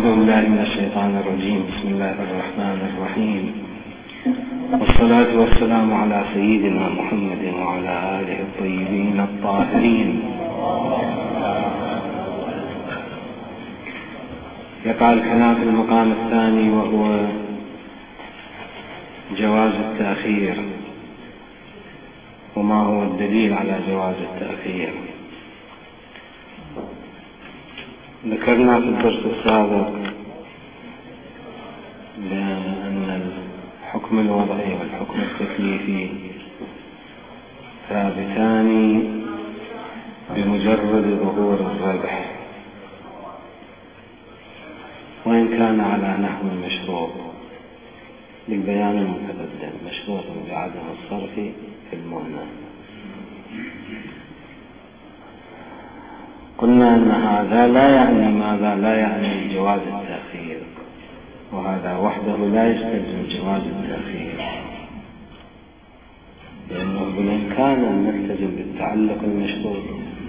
أعوذ بالله من الشيطان الرجيم. بسم الله الرحمن الرحيم، والصلاة والسلام على سيدنا محمد وعلى آله الطيبين الطاهرين. يقع الكلام في المقام الثاني وهو جواز التأخير، وما هو الدليل على جواز التأخير. ذكرنا في الدرس السابق بأن الحكم الوضعي والحكم التكليفي ثابتان بمجرد ظهور الربح، وإن كان على نحو المشروط بالبيان المتقدم، مشروط بعدم الصرف في المهنة. قلنا أن هذا لا يعني ماذا؟ لا يعني جواز التأخير، وهذا وحده لا يستلزم جواز التأخير، لأنه بالإمكان أن نلتزم بالتعلق المشروط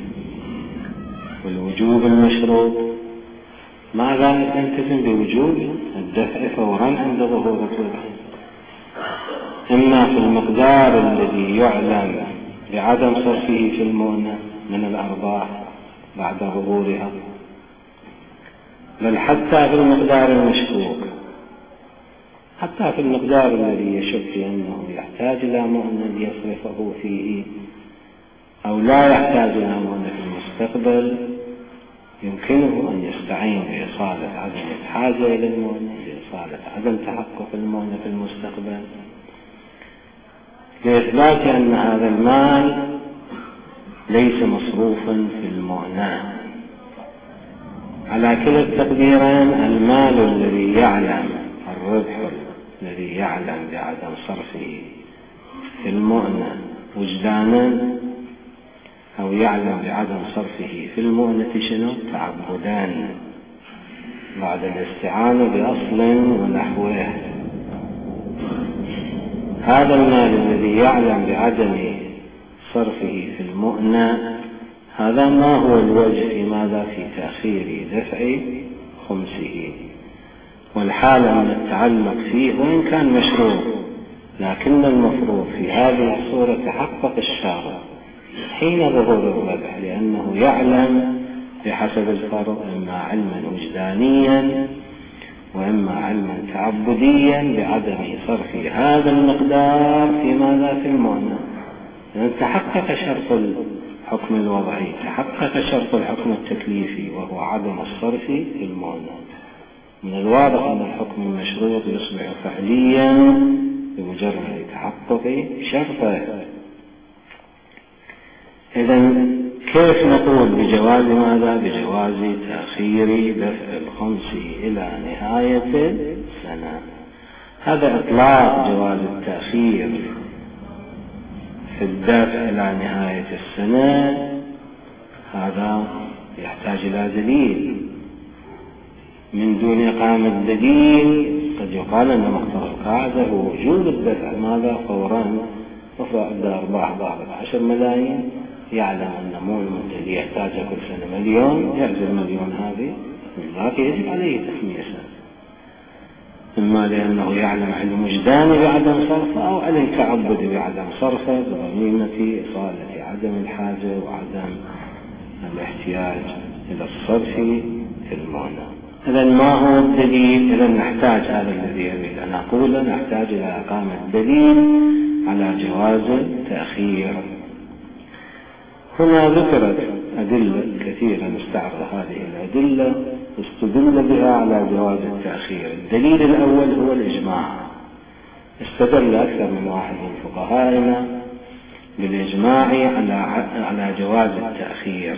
والوجوب المشروط، مع ذلك نلتزم بوجوب الدفع فورا عند ظهور الربح، إما في المقدار الذي يعلم بعدم صرفه في المؤنة من الأرباح بعد ظهورها، بل حتى في المقدار المشكوك، حتى في المقدار الذي يشك أنه يحتاج إلى مؤنة ليصرفه فيه أو لا يحتاج إلى مؤنة في المستقبل، يمكنه أن يستعين بإصالة عدم الحاجة إلى المؤنة، بإصالة عدم تحقق المؤنة في المستقبل، لإثبات أن هذا المال ليس مصروفا في المؤنة. على كلا التقديرين، المال الذي يعلم، الربح الذي يعلم بعدم صرفه في المؤنة وجدانا، أو يعلم بعدم صرفه في المؤنة شنو؟ تعبدان بعد الاستعانة بأصل ونحوه. هذا المال الذي يعلم بعدم صرفه في المؤنة، هذا ما هو الوجه في ماذا؟ في تأخير دفع خمسه، والحالة من التعلق فيه وإن كان مشروع، لكن المفروض في هذه الصورة تحقق الشارع حين ظهور الربح، لأنه يعلم بحسب الفرض إما علما وجدانيا وإما علما تعبديا بعدم صرف هذا المقدار في ماذا؟ في المؤنة. لأن تحقق شرط الحكم الوضعي، تحقق شرط الحكم التكليفي وهو عدم الصرف في المؤنة. من الواضح أن الحكم المشروط يصبح فعليا بمجرد تحقق شرطه. إذن كيف نقول بجواز ماذا؟ بجواز تأخير دفع الخمس إلى نهاية السنة. هذا إطلاق جواز التأخير في الدفع إلى نهاية السنة، هذا يحتاج إلى دليل. من دون إقامة الدليل قد يقال أن مقتضى القاعدة هو وجوب الدفع ماذا؟ فورا. وفرد أرباح ضابط 10 ملايين، يعلم أن مو المنتج يحتاج كل سنة مليون، يعزل مليون هذه، لكن يجب عليه تخميسها، إما لأنه يعلم علم وجداني بعدم صرفه أو علم تعبدي بعدم صرفه بضميمة إصالة عدم الحاجة وعدم الاحتياج إلى الصرف في المعنى. إذن ما هو الدليل؟ إذن نحتاج، هذا الذي أريد أن أقوله، نحتاج إلى إقامة دليل على جواز التأخير. هنا ذكرت أدلة كثيرة، نستعرض هذه الأدلة استدل بها على جواز التأخير. الدليل الأول هو الإجماع. استدل أكثر من واحد من فقهائنا بالإجماع على جواز التأخير.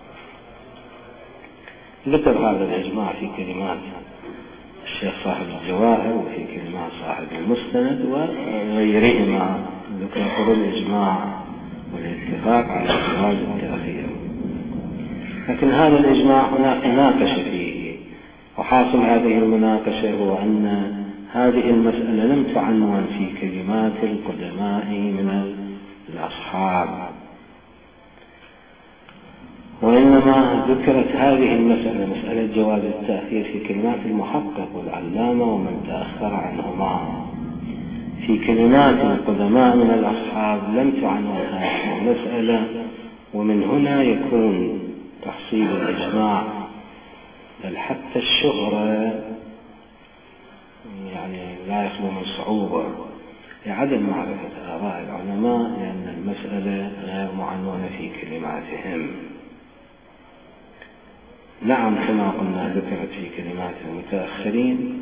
ذكر هذا الإجماع في كلمات الشيخ صاحب الجواهر وفي كلمات صاحب المستند وغيرهما، ذكر الإجماع والاتفاق على جواز التأخير. لكن هذا الإجماع هناك مناقشة فيه، وحاصل هذه المناقشة هو أن هذه المسألة لم تعنون في كلمات القدماء من الأصحاب، وإنما ذكرت هذه المسألة، مسألة جواز التأخير، في كلمات المحقق والعلامة ومن تأخر عنهما. في كلمات القدماء من الأصحاب لم تعنون هذه المسألة، ومن هنا يكون تحصيل الإجماع بل حتى الشهرة يعني لا يخلو من صعوبة لعدم معرفة آراء العلماء، لأن المسألة غير معنونة في كلماتهم. نعم كما قلنا ذكرت في كلمات المتأخرين،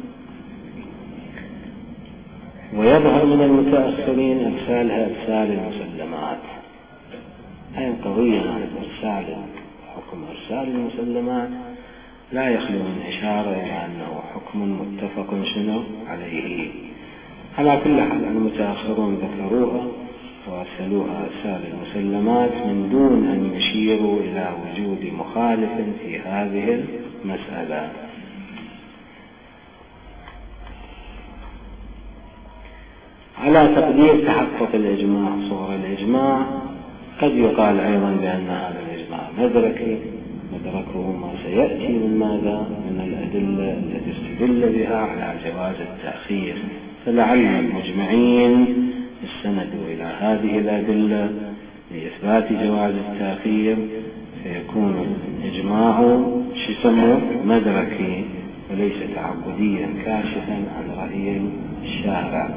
ويظهر من المتأخرين إرسالها إرسال المسلمات، أي قضية عن إرسال حكم إرسال المسلمات لا يخلو من إشارة إلى أنه حكم متفق عليه. على كل حال المتأخرون ذكروها وأرسلوها إرسال المسلمات من دون أن يشيروا إلى وجود مخالف في هذه المسألة. على تقدير تحقق الإجماع صور الإجماع، قد يقال أيضا بأن هذا الإجماع مدركه ما سيأتي من ماذا؟ من الأدلة التي استدل بها على جواز التأخير، فلعل المجمعين استندوا إلى هذه الأدلة لإثبات جواز التأخير، فيكون الإجماع مدركي وليس تعبديا كاشفا عن رأي الشارع.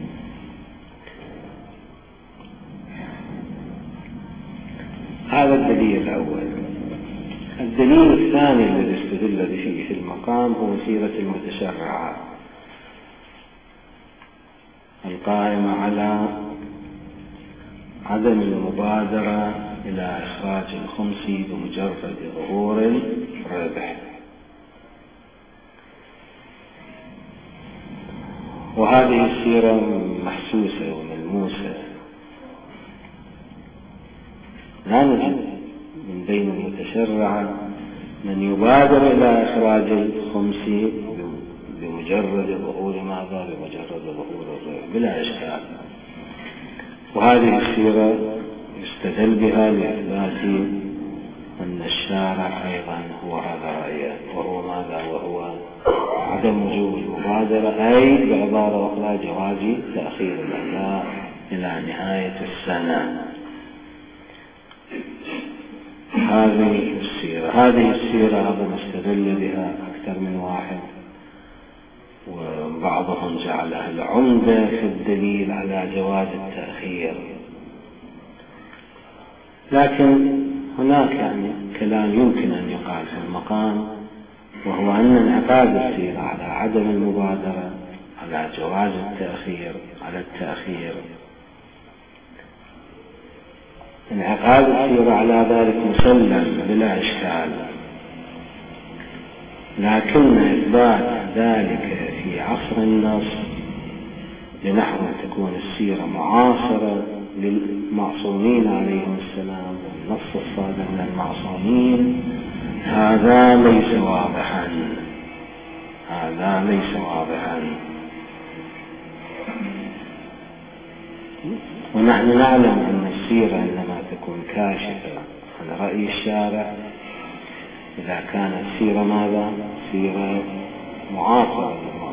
هذا الدليل الأول. الدليل الثاني الذي استدل به في المقام هو سيرة المتشرعة القائمة على عدم المبادرة إلى إخراج الخمس بمجرد ظهور الربح. وهذه السيرة محسوسة وملموسة، لا نجد من بين المتشرعة من يبادر إلى إخراج الخمس بمجرد ظهور ماذا؟ بمجرد ظهور الربح بلا إشكال. وهذه السيرة يستدل بها لإثبات أن الشارع أيضا هو هذا رأيه، وهو ماذا؟ وهو عدم وجوب المبادرة، أي بعبارة أخرى جواز تأخير الأداء إلى نهاية السنة. هذه السيرة أيضا استدل بها أكثر من واحد، وبعضهم جعلها العمدة في الدليل على جواز التأخير. لكن هناك كلام يمكن أن يقال في المقام، وهو أن انعقاد السيرة على عدم المبادرة على جواز التأخير على التأخير، انعقاد السيرة على ذلك مسلم بلا إشكال، لكن إثبات ذلك في عصر النص لنحو أن تكون السيرة معاصرة للمعصومين عليهم السلام والنص الصادر من المعصومين، هذا ليس واضحا. ونحن نعلم أن السيرة إنما تكون كاشفة عن رأي الشارع إذا كانت سيرة ماذا؟ سيرة معاصرة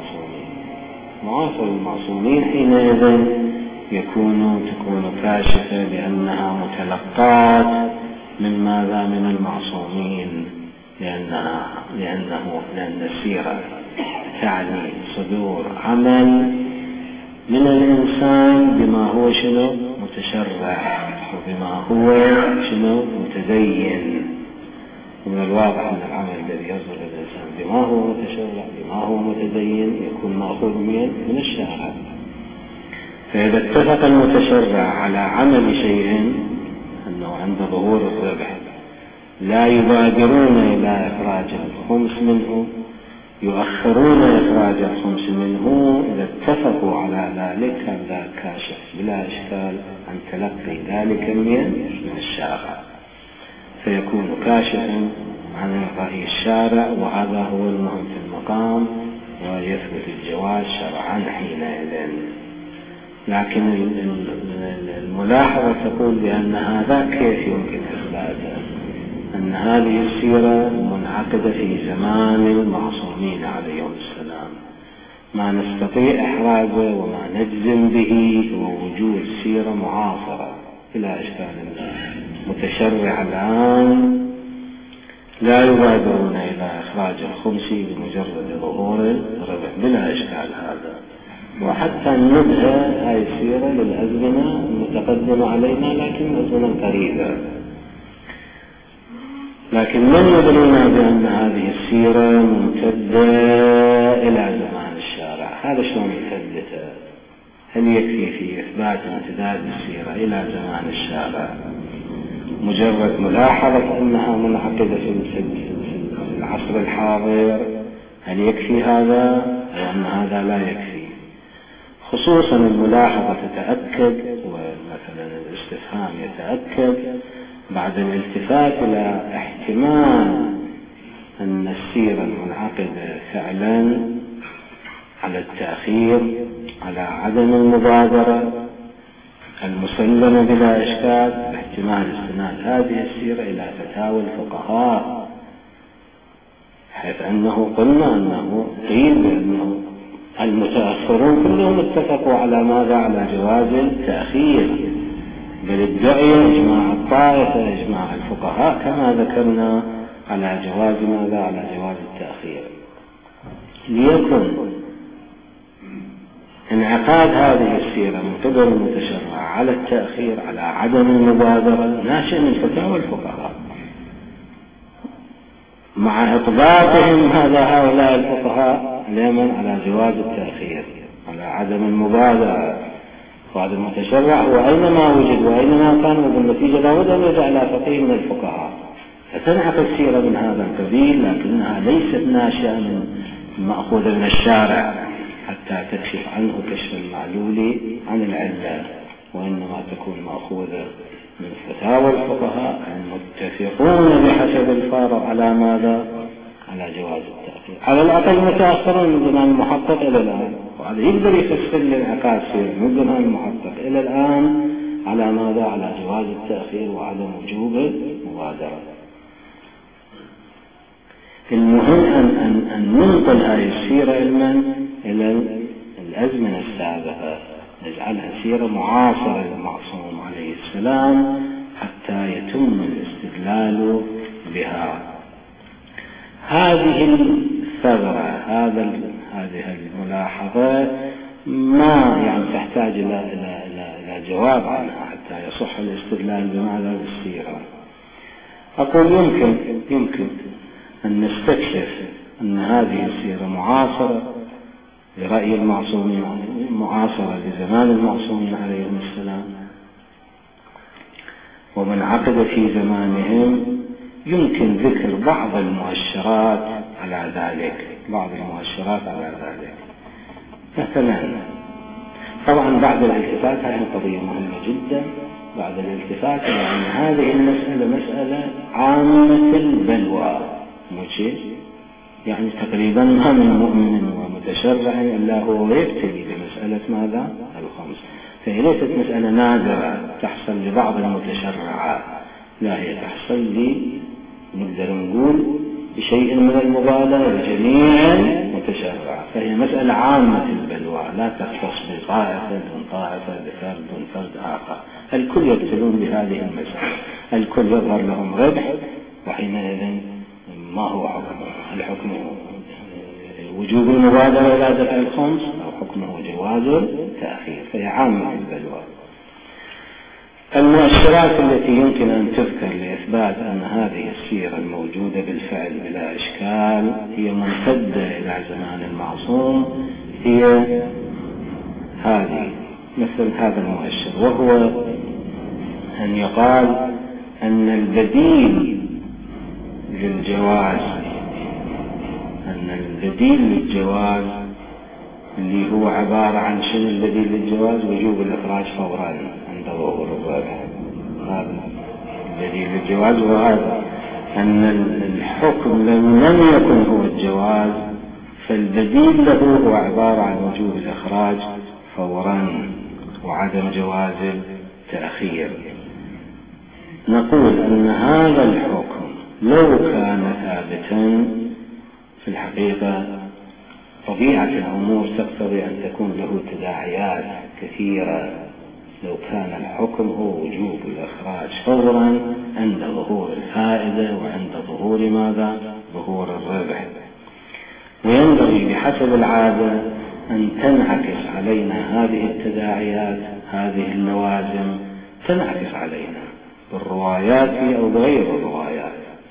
للمعصومين، حينئذ تكون كاشفة لأنها متلقات من ماذا؟ من المعصومين، لأن السيرة تعني صدور عمل من الإنسان بما هو متشرع، وبما هو متدين. ومن الواضح أن العمل الذي يصدر الإنسان بما هو متشرع بما هو متدين يكون مأخوذ من الشارع. فإذا اتفق المتشرع على عمل شيء أنه عند ظهور الربح لا يبادرون إلى إخراج الخمس منه، يؤخرون إخراج الخمس منه، إذا اتفقوا على ذلك هذا كاشف بلا إشكال عن تلقي ذلك من الشارع، فيكون كاشفا عن رأي الشارع، وهذا هو المهم في المقام، ويثبت الجواز شرعا حينئذ. لكن الملاحظة تقول بأن هذا كيف يمكن إثباته؟ أن هذه السيرة منعقدة في زمان المعصومين عليهم السلام. ما نستطيع إحرازه وما نجزم به هو وجود سيرة معاصرة بلا إشكال. متشرع الآن لا يبادرون إلى إخراج الخمسي بمجرد ظهور الربح بلا إشكال هذا. وحتى ندهى هاي السيرة للأزمنة المتقدمة علينا، لكن الأزمنة قريبة. لكن من يدرينا بأن هذه السيرة ممتدة إلى زمان الشارع؟ هذا شلون يثبته؟ هل يكفي في إثبات امتداد السيرة إلى زمان الشارع مجرد ملاحظة أنها منعقدة في العصر الحاضر؟ هل يكفي هذا أو أن هذا لا يكفي؟ خصوصا الملاحظة تتأكد ومثلا الاستفهام يتأكد بعد الالتفات إلى احتمال أن السيرة المنعقدة فعلا على التأخير، على عدم المبادرة المسلمة بلا إشكال، باحتمال استناد هذه السيرة إلى فتاوى الفقهاء، حيث أنه قلنا أنه قيل بأنه المتأخرون كلهم اتفقوا على ماذا؟ على جواز التأخير، بل ادعي إجماع الطائفة إجماع الفقهاء كما ذكرنا على جواز ماذا؟ على جواز التأخير. ليكن انعقاد هذه السيرة من قبل المتشرع على التأخير، على عدم المبادرة، ناشئ من فتاوى الفقهاء، مع إطباقهم هؤلاء الفقهاء اليمن على جواز التأخير، على عدم المبادرة. وهذا المتشرع هو أينما وجد وأينما كان، وبالنتيجة لا بد أن يرجع إلى فقيه من الفقهاء. فتنعقد السيرة من هذا القبيل، لكنها ليست ناشئة من مأخوذة من الشارع حتى تكشف عنه كشف المعلول عن العلة، وإنما تكون مأخوذة من فتاوى الفقهاء المتفقون بحسب الفارق على ماذا؟ على جواز التأخير، على الأقل متأخرون من زمان المحقق إلى الآن. وهذا يقدر يفسر لانعقاد السيرة من زمان المحقق إلى الآن على ماذا؟ على جواز التأخير وعدم وجوب المبادرة. المهم أن ننقل هذه السيرة علما إلى الأزمنة السابقة، نجعلها سيرة معاصرة للمعصوم عليه السلام حتى يتم الاستدلال بها. هذه الثغرة، هذه الملاحظة ما يعني تحتاج إلى جواب عنها حتى يصح الاستدلال بماذا؟ بالسيرة. أقول يمكن أن نستكشف أن هذه السيرة معاصرة لرأي المعصومين، معاصرة لزمان المعصومين عليهم السلام، ومنعقد في زمانهم. يمكن ذكر بعض المؤشرات على ذلك، مثلا طبعا بعد الالتفات، هذه قضية مهمة جدا، بعد الالتفات إلى أن هذه المسألة مسألة عامة البلوى، يعني تقريبا ما من مؤمن ومتشرع إلا هو يبتلي بمسألة ماذا؟ الخمس. فهي ليست مسألة نادرة تحصل لبعض المتشرعات، لا، هي تحصل نقدر نقول بشيء من المبالغة لجميع المتشرعات. فهي مسألة عامة البلوى، لا تختص بطائفة من طائفة، بفرد آخر. الكل يبتلون بهذه المسألة، الكل يظهر لهم ربح، وحينئذ ما هو حكمه؟ الحكم وجوب المبادرة إلى دفع الخمس أو حكمه جواز التأخير. فهي عامة البلوى. المؤشرات التي يمكن أن تذكر لإثبات أن هذه السيرة الموجودة بالفعل بلا إشكال هي ممتدة إلى زمان المعصوم هي هذه، مثل هذا المؤشر، وهو أن يقال أن البديل للجواز اللي هو عبارة عن شنو البديل للجواز؟ وجوب الإخراج فورا عند ظهور الربح. هذا البديل للجواز، وهذا أن الحكم لم يكن هو الجواز، فالبديل له هو عبارة عن وجوب الإخراج فورا وعدم جواز التأخير. نقول أن هذا الحكم لو كان ثابتا في الحقيقة طبيعة الأمور تقتضي أن تكون له تداعيات كثيرة. لو كان الحكم هو وجوب الإخراج فورا عند ظهور الفائدة وعند ظهور ماذا؟ ظهور الربح. وينبغي بحسب العادة أن تنعكس علينا هذه التداعيات، هذه اللوازم تنعكس علينا بالروايات أو بغير الروايات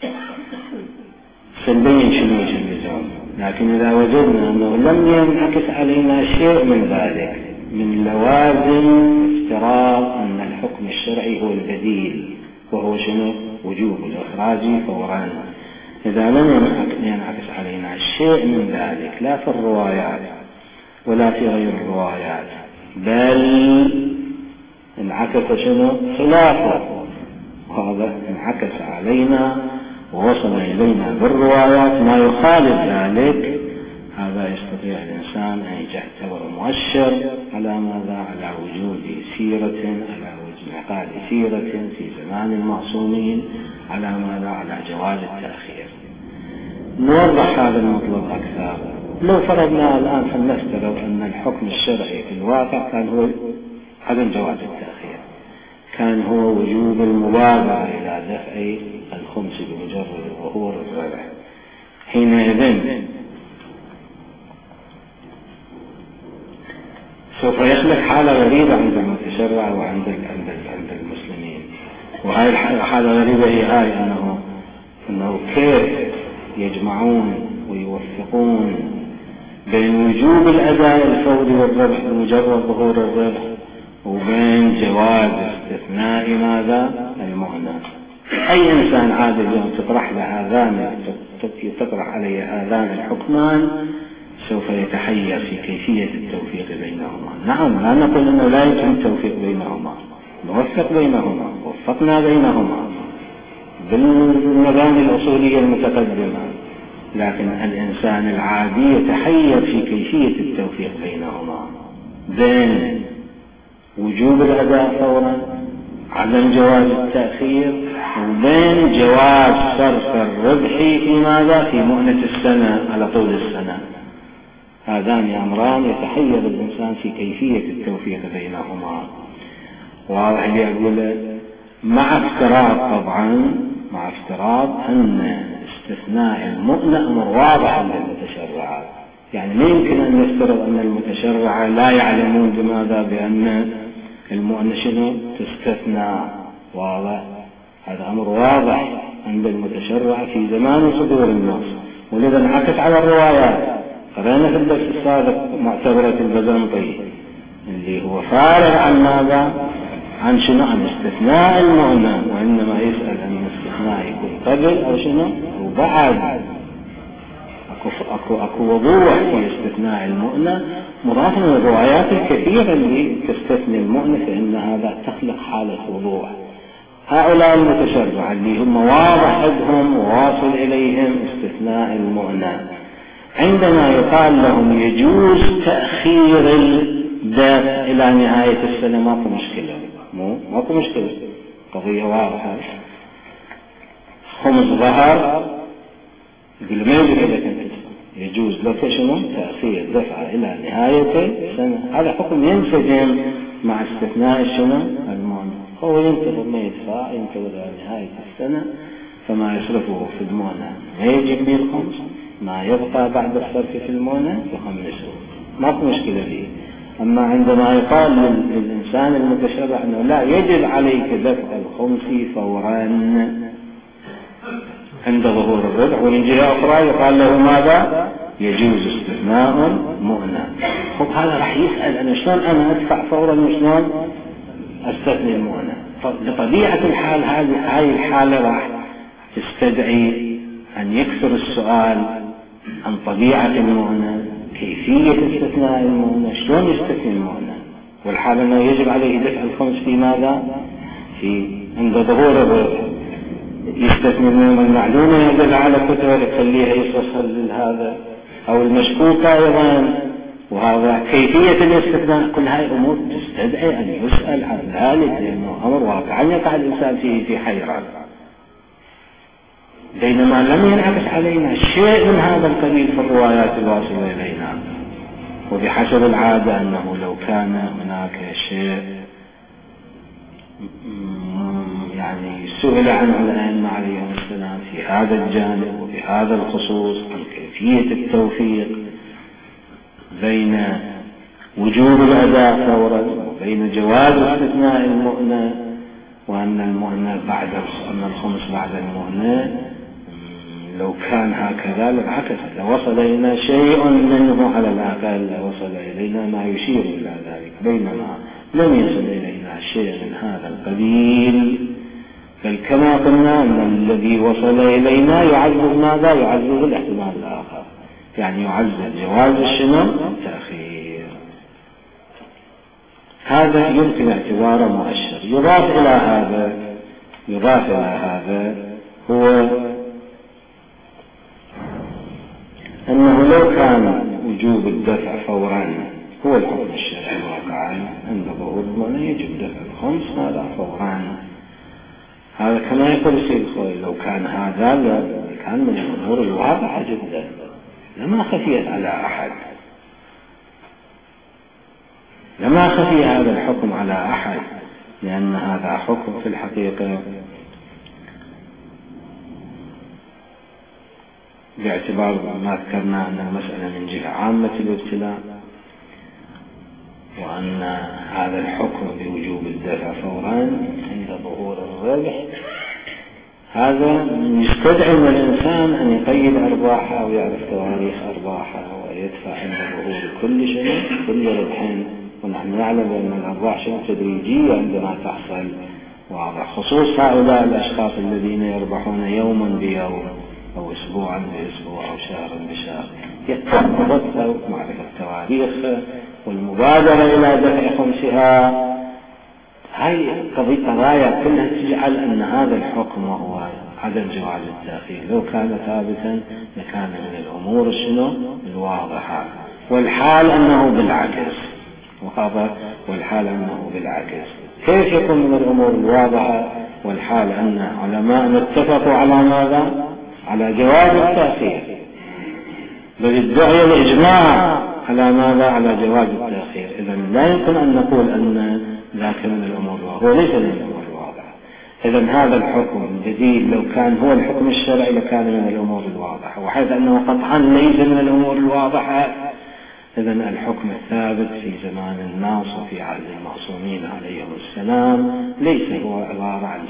سلبيا شنو اللزوم. لكن إذا وجدنا أنه لم ينعكس علينا شيء من ذلك من لوازم افتراض أن الحكم الشرعي هو البديل وهو شنو؟ وجوب الإخراج فورا. إذا لم ينعكس علينا شيء من ذلك لا في الروايات ولا في غير الروايات، بل انعكس شنو؟ خلافه، وهذا انعكس علينا ووصل إلينا بالروايات ما يخالف ذلك، هذا يستطيع الإنسان أن يعتبر مؤشر على ماذا؟ على وجود سيرة، على وجود سيرة في زمان المعصومين، على ماذا؟ على جواز التأخير. نوضح هذا المطلب أكثر. لو فرضنا الآن فلنفترض أن الحكم الشرعي في الواقع كان هو عدم جواز التأخير، كان هو وجوب المبادرة إلى دفع الخمس بمجرد ظهور الربح، حينئذ سوف يخلق حالة غريبة عند المتشرع وعند المسلمين. وهذه الحالة الغريبة هي أنه كيف يجمعون ويوفقون بين وجوب الأداء الفوري والربح بمجرد ظهور الربح وبين جواز استثناء ماذا؟ المهنة. أي إنسان عادل اليوم تطرح عليه هذان الحكمان سوف يتحير في كيفية التوفيق بينهما. نعم، لا نقول أنه لا يمكن التوفيق بينهما، نوفق بينهما، وفقنا بينهما بالمباني الأصولية المتقدمة، لكن الإنسان العادي يتحير في كيفية التوفيق بينهما، بين وجوب الأداء فورا، عدم جواز التأخير، وبين جواز صرف الربح في ماذا؟ في مؤنة السنة على طول السنة. هذان أمران يتحير الإنسان في كيفية التوفيق بينهما. واضح لي أقول مع افتراض أن استثناء المؤنة أمر واضح للمتشرعات. يعني لا يمكن أن نفترض أن المتشرعة لا يعلمون بماذا؟ بأن المؤنة شنو؟ تستثنى. واضح، هذا أمر واضح عند المتشرع في زمان صدور النص، ولذا انعكس على الروايات. قرأنا في الدرس السابق معتبرة البزنطي اللي هو فارغ عن ماذا؟ عن شنو؟ عن استثناء المؤنة، وإنما يسأل عن الاستثناء يكون قبل أو شنو أو بعد. أكو وضوح في استثناء المؤنة، مضافا للروايات الكثيرة اللي تستثني المؤنة، فإن هذا تخلق حالة وضوح. هؤلاء المتشرع اللي هم واضح عندهم وواصل إليهم استثناء المؤنة، عندما يقال لهم يجوز تأخير الدفع إلى نهاية السنة ماكو مشكلة، ماكو مشكلة، قضية واضحة. خمس ظهر يقول ما يجب لك أن تدفع، يجوز لك شنو؟ تأخير دفع إلى نهاية السنة. هذا حكم ينسجم مع استثناء شنو؟ المؤنة. هو ينتظر ما يدفع، ينتظر إلى نهاية السنة، فما يصرفه في المؤنة ما يجب به الخمس، ما يبقى بعد الصرف في المؤنة يخمسه، ماكو مشكلة فيه. أما عندما يقال للإنسان المتشرع أنه لا يجب عليك دفع الخمس فورا عند ظهور الربح، ومن جهة أخرى يقال له ماذا؟ يجوز استثناء مؤنة. خب هذا راح يسأل أنا شلون أنا أدفع فورا وشلون أستثني المؤنة؟ لطبيعة الحال هذه الحالة راح تستدعي أن يكثر السؤال عن طبيعة المؤنة، كيفية استثناء المؤنة، شلون يستثني المؤنة، والحال أنه يجب عليه دفع الخمس في ماذا؟ في عند ظهور الربح. يستثني المعلومة يدل على كثرة يخليها يصل هذا أو المشكوكة أيضا، وهذا كيفية الاستثناء. كل هاي أمور تستدعي أن يسأل عن ذلك، لأنه أمر واقعا يقع الإنسان فيه في حيرة. بينما لم ينعكس علينا شيء من هذا القبيل في الروايات الواصلة إلينا. وبحسب العادة أنه لو كان هناك شيء يعني سئل عنه الأئمة عليهم السلام في هذا الجانب وفي هذا الخصوص عن كيفية التوفيق بين وجوب الأداء فورا وبين جواز استثناء المؤنة، وأن المؤنة أن الخمس بعد المؤنة، لو كان هكذا لانعكس، لوصل إلينا شيء منه على الأقل، لوصل إلينا ما يشير إلى ذلك، بينما لم يصل إلينا شيء من هذا القبيل. بل كما قلنا أن الذي وصل إلينا يعزز ماذا؟ يعزز الاحتمال الآخر، يعني يعزز جواز التأخير. هذا يمكن اعتباره مؤشر. يضاف إلى هذا هو أنه لو كان وجوب الدفع فورا هو الحكم الشرعي واقعا عند ظهور المؤنة يجب دفع الخمس هذا فورا. هذا كما يقول السيد الخوئي لو كان هذا كان من الأمور الواضحة جدا لما خفيت على أحد، لما خفي هذا الحكم على أحد، لأن هذا حكم في الحقيقة باعتبار ما ذكرنا أن المسألة من جهة عامة الابتلاء، وأن هذا الحكم بوجوب الدفع فورا عند ظهور الربح، هذا يستدعي من الإنسان أن يقيد أرباحه ويعرف تواريخ أرباحه ويدفع عند ظهور كل شيء كل ربحين. ونحن نعلم أن الأرباح شيء تدريجية عندما تحصل، واضح، خصوص هؤلاء الأشخاص الذين يربحون يوما بيوم أو أسبوعا بأسبوع أو شهرا بشهر، يتطلب معرفة التواريخ والمبادرة إلى دفع خمسها. هاي قضايا كلها تجعل أن هذا الحكم وهو عدم جواز التأخير لو كان ثابتا لكان من الأمور الواضحة. والحال أنه بالعكس، والحال أنه بالعكس. كيف يكون من الأمور الواضحة والحال أن علماء اتفقوا على ماذا؟ على جواز التأخير، بل ادعي الإجماع على ماذا؟ على جواز التأخير. إذا لا يمكن أن نقول أن ذاك من الأمور الواضحة، هو ليس من الأمور الواضحة. إذا هذا الحكم الجديد لو كان هو الحكم الشرعي لكان من الأمور الواضحة، وحيث أنه قطعا ليس من الأمور الواضحة، إذا الحكم الثابت في زمان الناس وفي عهد المعصومين عليهم السلام ليس هو عبارة عن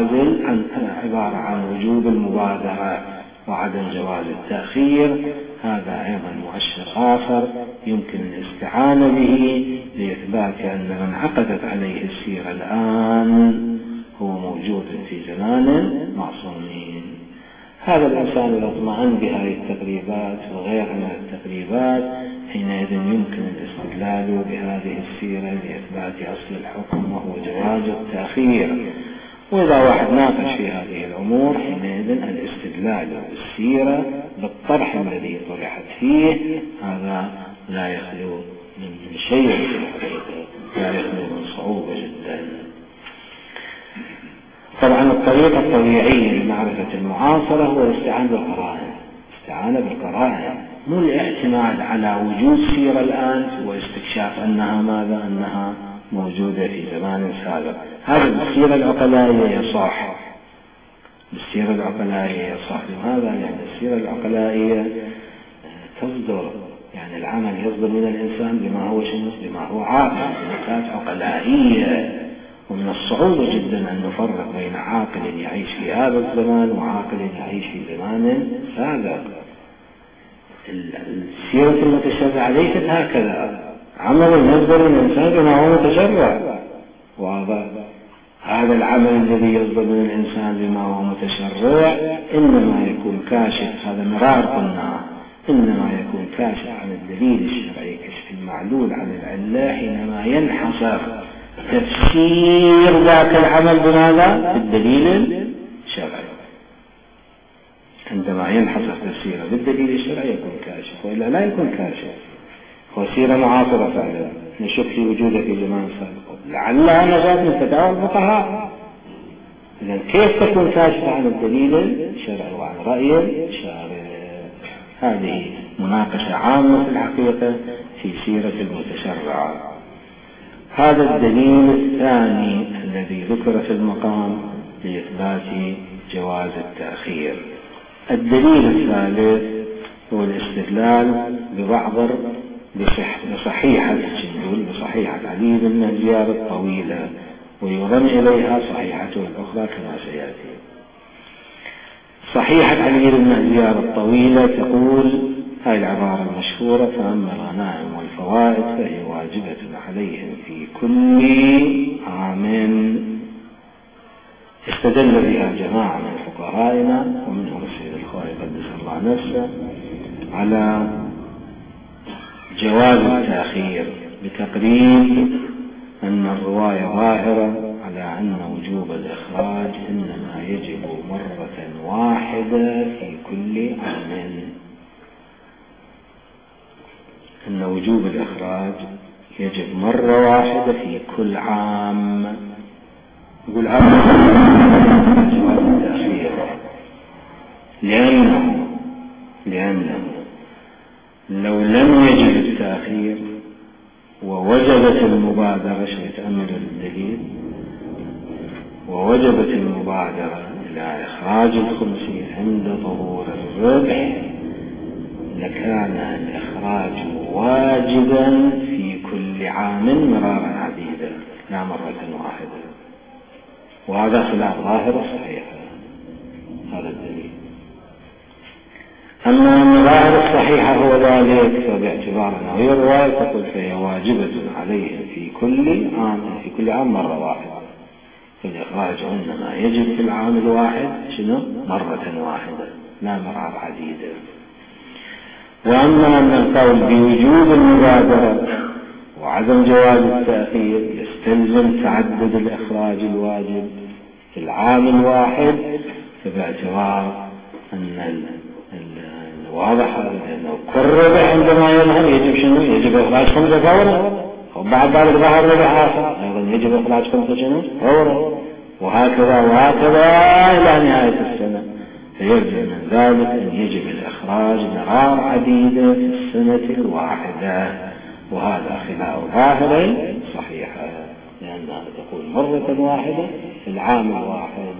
عبارة عن وجوب المبادرة وعدم جواز التأخير. هذا أيضا مؤشر آخر يمكن الاستعانة به لإثبات أن من عقدت عليه السيرة الآن هو موجود في زمان المعصومين. هذا الإنسان إذا اطمأن بهذه التقريبات وغيرها من التقريبات حينئذ يمكن الاستدلال بهذه السيرة لإثبات أصل الحكم وهو جواز التأخير. وإذا واحد ناقش في هذه الأمور حينئذ الاستدلال بالسيرة بالطرح الذي طرحت فيه هذا لا يخلو من شيء في الحقيقة، لا يخلو من صعوبة جدا. طبعا الطريقة الطبيعية لمعرفة المعاصرة هو الاستعانة بالقرائن، مو الاعتماد على وجود سيرة الآن واستكشاف أنها ماذا؟ أنها موجودة في زمان سابق. هذا بالسيرة العقلائية يصح، بالسيرة العقلائية يصح. لماذا؟ لأن السيرة العقلائية تصدر، يعني العمل يصدر من الإنسان بما هو عاقل، بنتائج عقلائية. ومن الصعوبة جدا أن نفرق بين عاقل يعيش في هذا الزمان وعاقل يعيش في زمان سابق. السيرة المتشرعة ليست هكذا، عمل يصدر من الإنسان بما هو متشرع، هذا العمل الذي يصدر من الإنسان بما هو متشرع إنما يكون كاشف، هذا مرار قلنا، إنما يكون كاشف عن الدليل الشرعي، كشف المعلول عن العلة حينما ينحصر تفسير ذاك العمل بماذا؟ بالدليل الشرعي. عندما ينحصر تفسيره بالدليل الشرعي يكون كاشف، وإلا لا يكون كاشف. هو سيرة معاصرة فعلا نشك في وجوده في زمان سابق، لعلها نجاة من فتاوى الفقهاء، إذن كيف تكون كاشفة عن الدليل الشرعي وعن رأي الشارع؟ هذه مناقشة عامة في الحقيقة في سيرة المتشرع. هذا الدليل الثاني الذي ذكر في المقام لإثبات جواز التأخير. الدليل الثالث هو الاستدلال بصحيحة علي بن مهديار الطويلة، ويضم إليها صحيحته الأخرى كما سيأتي. صحيحة علي بن مهديار الطويلة تقول هاي العبارة المشهورة: فأما الغنائم والفوائد فهي واجبة عليهم في كل عام. استدل بها جماعة من فقهائنا ومنهم السيد الخوئي قدس الله نفسه على جواز التأخير بتقرير أن الرواية ظاهرة على أن وجوب الإخراج إنما يجب مرة واحدة في كل عام، أن وجوب الإخراج يجب مرة واحدة في كل عام. يقول جواز التأخير لأنه لو لم يجب التأخير ووجبت المبادرة، شيء تأمل الدليل، ووجبت المبادرة إلى إخراج الخمس عند ظهور الربح، لكان الإخراج واجبا في كل عام مرارا عديدة لا مرة واحدة، وهذا خلاف ظاهر الصحيح. هذا الدليل. أما أن ظاهر الصحيحة هو ذلك، فباعتبار أنه هي الرواية تقول فهي واجبة عليهم في كل عام مرة واحدة، فالإخراج إنما يجب في العام الواحد مرة واحدة لا مرات عديدة. وأما أن القول بوجوب المبادرة وعدم جواز التأخير يستلزم تعدد الإخراج الواجب في العام الواحد، فباعتبار أن الواضح أنه كل ربح عندما يظهر يجب إخراج 5 فورا، وبعد ذلك ظهر ربح آخر أيضا يجب إخراج 5 فورا، وهكذا إلى نهاية السنة. فيرجع من ذلك أن يجب الإخراج مرار عديدة في السنة الواحدة، وهذا خلاف ظاهر صحيحة، لأنها تقول مرة واحدة في العام الواحد.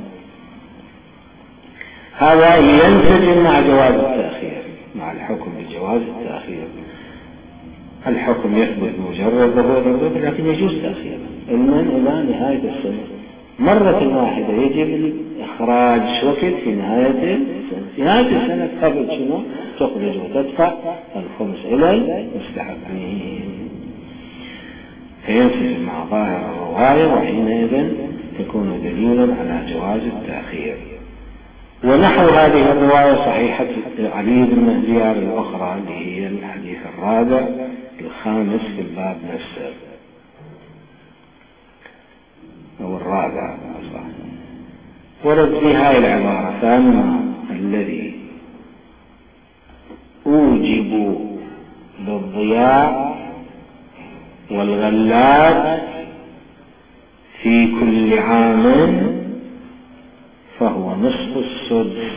هذا ينسجم مع جواز التأخير، مع الحكم بجواز التأخير. الحكم يثبت مجرد ظهور الربح، لكن يجوز تأخيره إلى نهاية السنة مرة واحدة. يجب إخراج وقت في نهاية السنة قبل تخرج وتدفع الخمس إلى المستحقين، فينسجم مع ظاهر الرواية، وحينئذ تكون دليلا على جواز التأخير. ونحو هذه الرواية صحيحة علي بن مهديار الأخرى اللي هي الحديث الرابع الخامس في الباب نفسه أو الرابع أصلا، ورد في هذه العبارة: فأما الذي أوجب بالضياع والغلات في كل عام فهو نصف السدس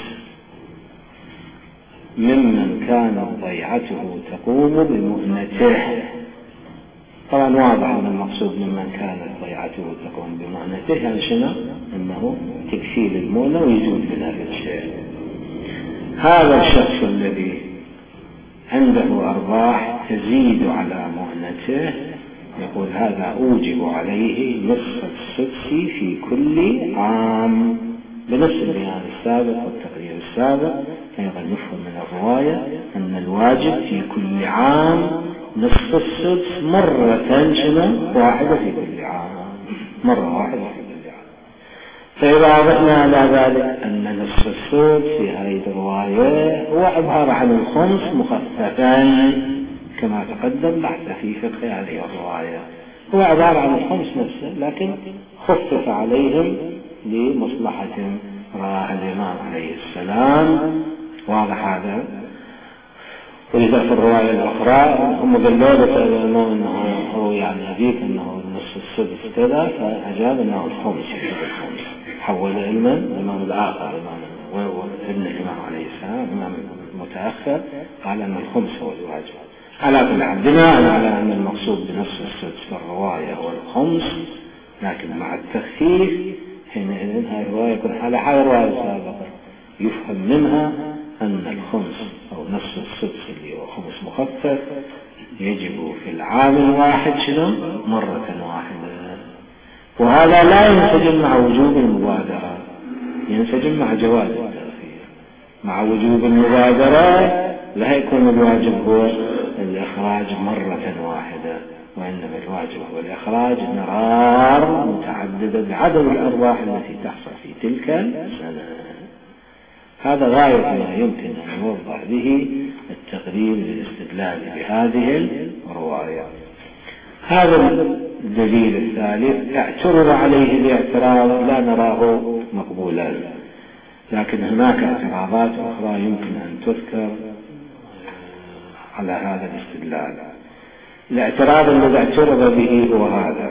ممن كانت ضيعته تقوم بمؤنته. طبعا واضح أن المقصود ممن كانت ضيعته تقوم بمؤنته يعني شنو؟ أنه تكفيل المؤنة ويزول من هذا الشيء. هذا الشخص الذي عنده أرباح تزيد على مؤنته يقول هذا أوجب عليه نصف السدس في كل عام، بنفس البيان السابق والتقرير السابق. أيضا يفهم من الرواية أن الواجب في كل عام نصف السدس مرة واحدة في كل عام، مرة واحدة في كل عام. فإذا أضفنا على ذلك أن نصف السدس في هذه الرواية هو عبارة عن الخمس مخففا كما تقدم بحث في فقه هذه الرواية، هو عبارة عن الخمس نفسه لكن خفف عليهم لمصلحة رآها الإمام عليه السلام. واضح هذا. ولذا في الرواية الأخرى هم قالوا الإمام أنه هو يعني أبيك أنه نصف السدس كذا، فأجاب أنه الخمس. تحول علما. الإمام الآخر ابن الإمام عليه السلام الإمام المتأخر قال أن الخمس هو الواجب. على كل حال بناء على أن المقصود بنصف السدس في الرواية هو الخمس، لكن مع التخفيف حينئذ هذه الرواية يكون على حال الرواية السابقة، يفهم منها أن الخمس أو نصف السدس اللي هو خمس مخفف يجب في العام الواحد شنو؟ مرة واحدة. وهذا لا ينسجم مع وجوب المبادرة، ينسجم مع جواز التأخير. مع وجوب المبادرة لا يكون الواجب هو الإخراج مرة واحدة، وإنما الواجب هو الإخراج مرار متعددة بعدد الأرواح التي تحصل في تلك السنة. هذا غاية ما يمكن أن يوضح به التقديم للاستدلال بهذه الرواية. هذا الدليل الثالث اعترض عليه الاعتراض لا نراه مقبولا، لكن هناك اعتراضات أخرى يمكن أن تذكر على هذا الاستدلال. الاعتراض الذي اعترض به هو هذا،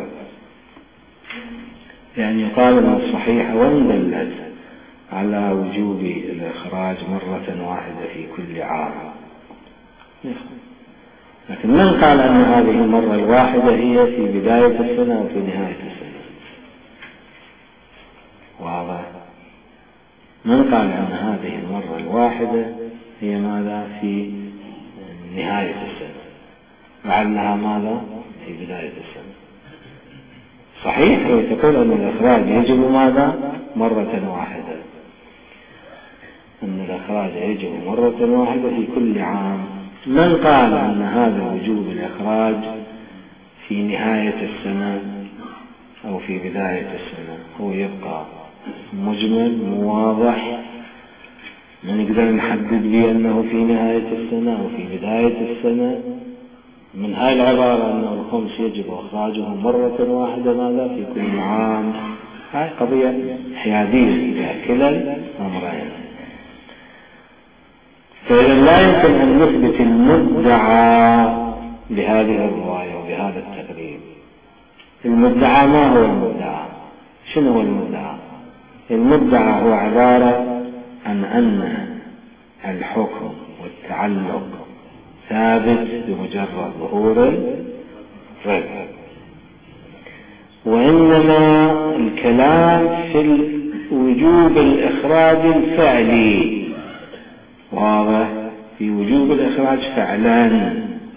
يعني يقال أن الصحيح وإن دلت على وجوب الإخراج مرة واحدة في كل عام، لكن من قال أن هذه المرة الواحدة هي في بداية السنة أو في نهاية السنة؟ واضح؟ من قال أن هذه المرة الواحدة هي ماذا في نهاية السنة، لعلها ماذا في بداية السنة؟ صحيح تقول أن الإخراج يجب ماذا مرة واحدة، أن الإخراج يجب مرة واحدة في كل عام. من قال أن هذا وجوب الإخراج في نهاية السنة أو في بداية السنة هو يبقى مجمل واضح، ما نقدر نحدد به أنه في نهاية السنة أو في بداية السنة. من هاي العبارة أنه الخمس يجب إخراجه مرة واحدة ماذا في كل عام، هاي قضية حيادية فيها كلا الأمرين. فإذا لا يمكن أن نثبت المدعى بهذه الرواية وبهذا التقريب. المدعى ما هو المدعى؟ شنو هو المدعى؟ المدعى هو عبارة عن أن الحكم والتعلق ثابت بمجرد ظهور الرد، وإنما الكلام في وجوب الإخراج الفعلي. واضح؟ في وجوب الإخراج فعلا.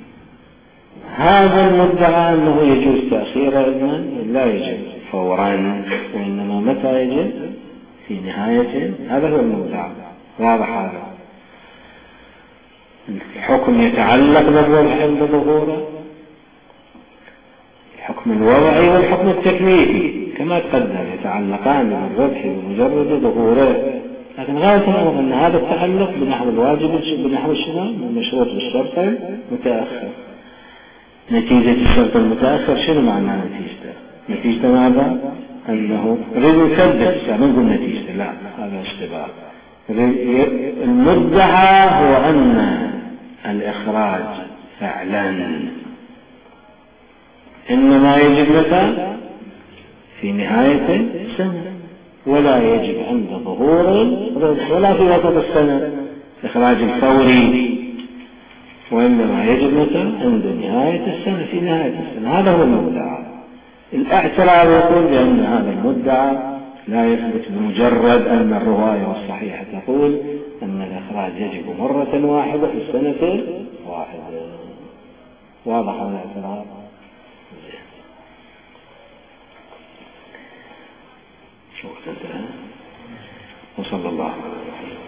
هذا المدعى أنه يجوز تأخير علما لا يجب فورا، وإنما متى يجب؟ في نهاية. هذا هو المدعى. واضح هذا؟ الحكم يتعلق بالربح عند ظهوره، الحكم الوضعي والحكم التكليفي كما تقدم يتعلقان بالربح بمجرد ظهوره، لكن غاية الأمر أن هذا التعلق بنحو الواجب بنحو الشرع المشروط بالشرط المتأخر. نتيجة الشرط المتأخر شنو معنى نتيجته؟ نتيجته ماذا؟ أنه نريد نثبت، ما نقول نتيجته، لا هذا اشتباه. المدعى هو أن الإخراج فعلا إنما يجب متى؟ في نهاية السنة، ولا يجب عند ظهور ولا في وسط السنة الإخراج الفوري، وإنما يجب متى؟ عند نهاية السنة، في نهاية السنة. هذا هو المدعى. الاعتراض يقول بأن هذا المدعى لا يثبت بمجرد أن الرواية والصحيحة تقول أن الإخراج يجب مرة واحدة في السنة واحدة. واضح هذا الاعتراض؟ وصلى الله عليه وسلم.